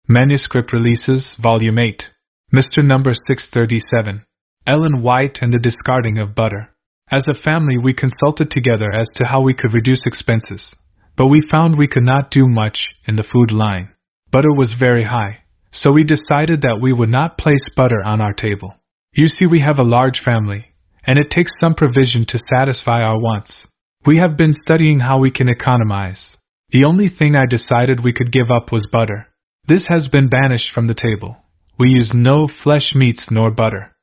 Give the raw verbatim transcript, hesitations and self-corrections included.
Manuscript Releases, Volume eight. Mister Number six thirty-seven. Ellen White and the Discarding of Butter. As a family, we consulted together as to how we could reduce expenses, but we found we could not do much in the food line. Butter was very high, so we decided that we would not place butter on our table. You see, we have a large family, and it takes some provision to satisfy our wants. We have been studying how we can economize. The only thing I decided we could give up was butter. This has been banished from the table. We use no flesh meats nor butter.